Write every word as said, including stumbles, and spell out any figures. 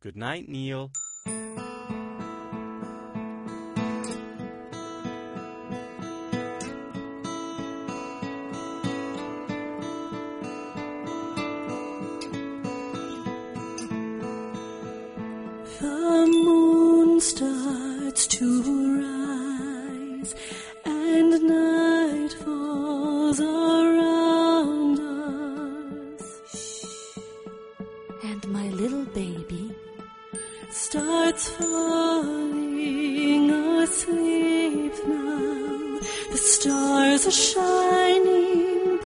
Good night, Neil. The moon starts to rise and night falls around us. And my little baby starts falling asleep now. The stars are shining